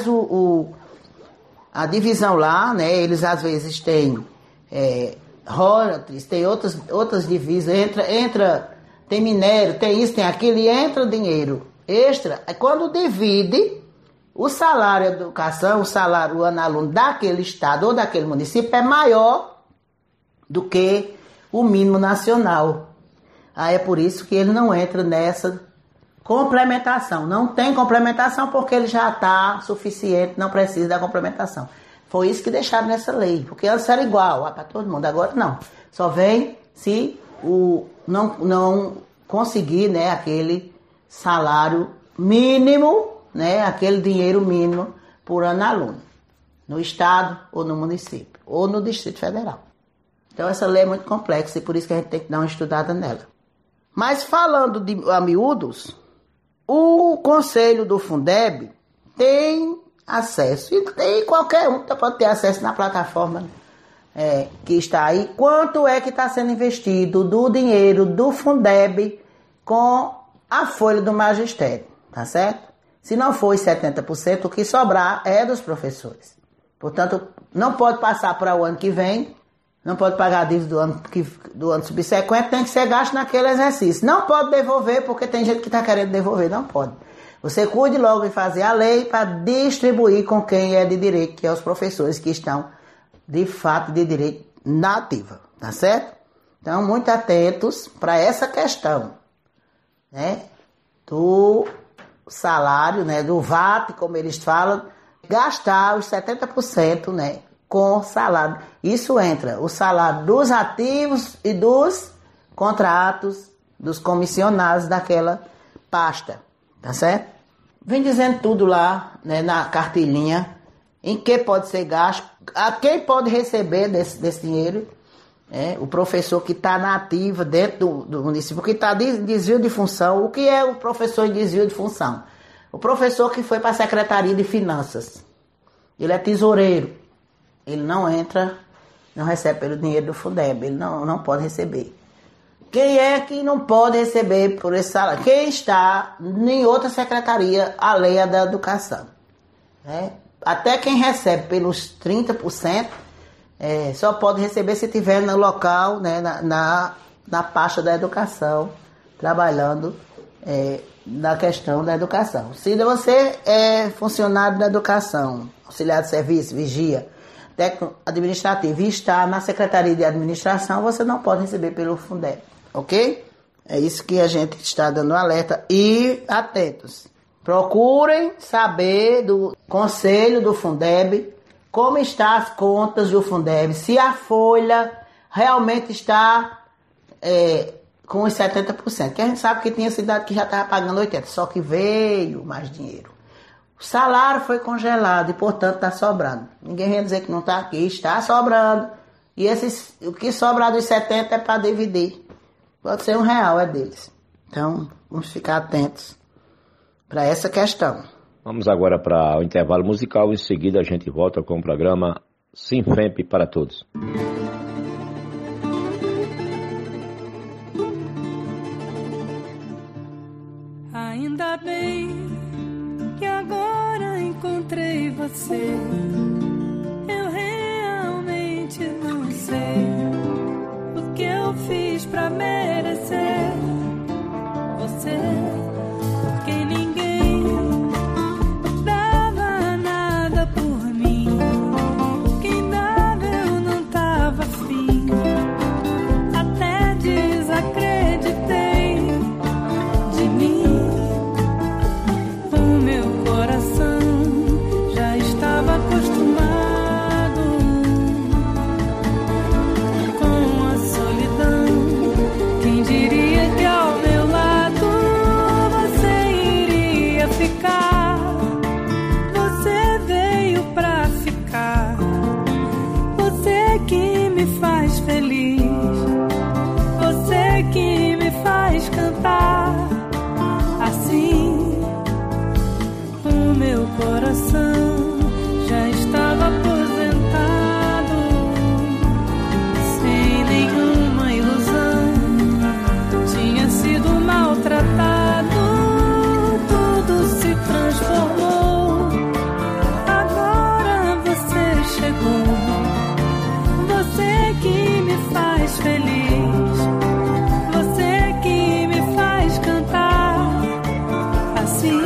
a divisão lá, né, eles às vezes têm royalties, tem outras divisas, tem minério, tem isso, tem aquilo, e entra dinheiro extra. Quando divide, o salário de educação, o salário ano aluno daquele estado ou daquele município é maior do que o mínimo nacional. Aí é por isso que ele não entra nessa complementação. Não tem complementação porque ele já está suficiente, não precisa da complementação. Foi isso que deixaram nessa lei, porque antes era igual para todo mundo, agora não. Só vem se não conseguir, né, aquele salário mínimo, né, aquele dinheiro mínimo por ano aluno, no estado ou no município, ou no Distrito Federal. Então essa lei é muito complexa e por isso que a gente tem que dar uma estudada nela. Mas falando a miúdos, o Conselho do Fundeb tem acesso, e tem qualquer um que pode ter acesso na plataforma que está aí, quanto é que está sendo investido do dinheiro do Fundeb com a folha do magistério, tá certo? Se não for 70%, o que sobrar é dos professores. Portanto, não pode passar para o ano que vem, não pode pagar a dívida do ano subsequente, tem que ser gasto naquele exercício. Não pode devolver, porque tem gente que está querendo devolver, não pode. Você cuide logo em fazer a lei para distribuir com quem é de direito, que é os professores que estão, de fato, de direito na ativa, tá certo? Então, muito atentos para essa questão, né, do salário, né, do VAT, como eles falam, gastar os 70%, né, com salário. Isso entra o salário dos ativos e dos contratos dos comissionados daquela pasta, tá certo? Vem dizendo tudo lá, né, na cartilhinha, em que pode ser gasto, a quem pode receber desse dinheiro, o professor que está na ativa dentro do município, que está em desvio de função. O que é o professor em desvio de função? O professor que foi para a Secretaria de Finanças, ele é tesoureiro, ele não entra, não recebe pelo dinheiro do Fundeb, ele não pode receber. Quem é que não pode receber por esse salário? Quem está em outra secretaria, além da educação. Até quem recebe pelos 30%, só pode receber se estiver no local, né, na pasta da educação, trabalhando na questão da educação. Se você é funcionário da educação, auxiliar de serviço, vigia, técnico administrativo e está na Secretaria de Administração, você não pode receber pelo Fundeb, ok? É isso que a gente está dando alerta. E atentos, procurem saber do Conselho do Fundeb como estão as contas do Fundeb, se a folha realmente está com os 70%, que a gente sabe que tinha cidade que já estava pagando 80%, só que veio mais dinheiro. O salário foi congelado e, portanto, está sobrando. Ninguém vai dizer que não está aqui, está sobrando. E o que sobrar dos 70% é para dividir. Pode ser R$1, é deles. Então, vamos ficar atentos para essa questão. Vamos agora para o intervalo musical. Em seguida, a gente volta com o programa Sinfemp para Todos. Ainda bem que agora encontrei você. Eu realmente não sei o que eu fiz pra merecer você, porque ninguém dava nada por mim. Quem dava eu não tava afim, até feliz. Você que me faz cantar assim.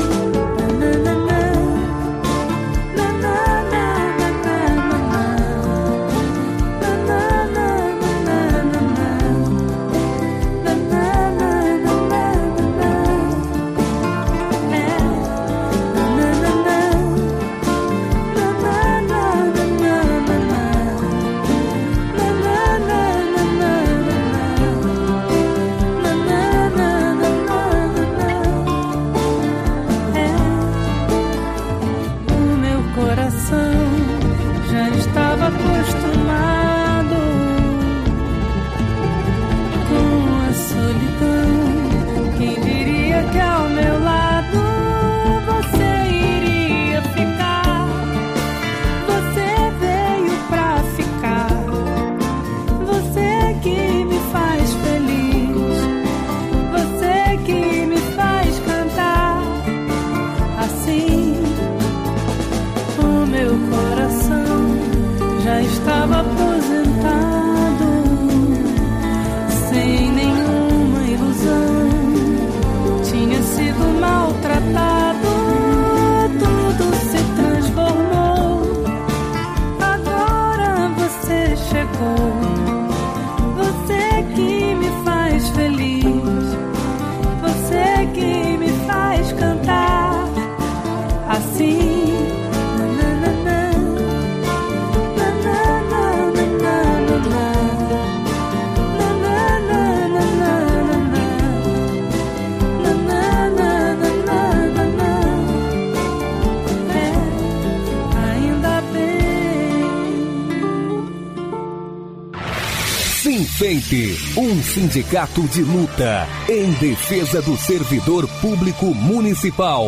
Sinfemp, um sindicato de luta em defesa do servidor público municipal.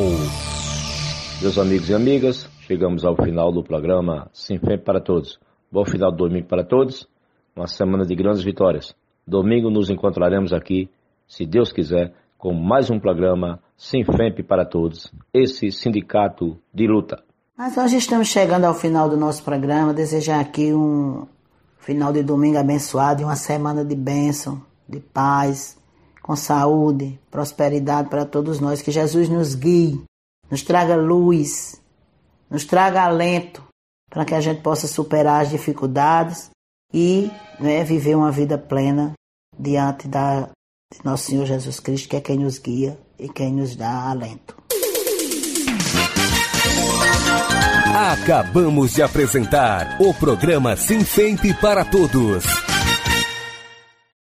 Meus amigos e amigas, chegamos ao final do programa Sinfemp para Todos. Bom final de domingo para todos, uma semana de grandes vitórias. Domingo nos encontraremos aqui, se Deus quiser, com mais um programa Sinfemp para Todos, esse sindicato de luta. Mas hoje estamos chegando ao final do nosso programa, desejar aqui um final de domingo abençoado e uma semana de bênção, de paz, com saúde, prosperidade para todos nós. Que Jesus nos guie, nos traga luz, nos traga alento para que a gente possa superar as dificuldades e viver uma vida plena diante de nosso Senhor Jesus Cristo, que é quem nos guia e quem nos dá alento. Acabamos de apresentar o programa Sinfemp para Todos.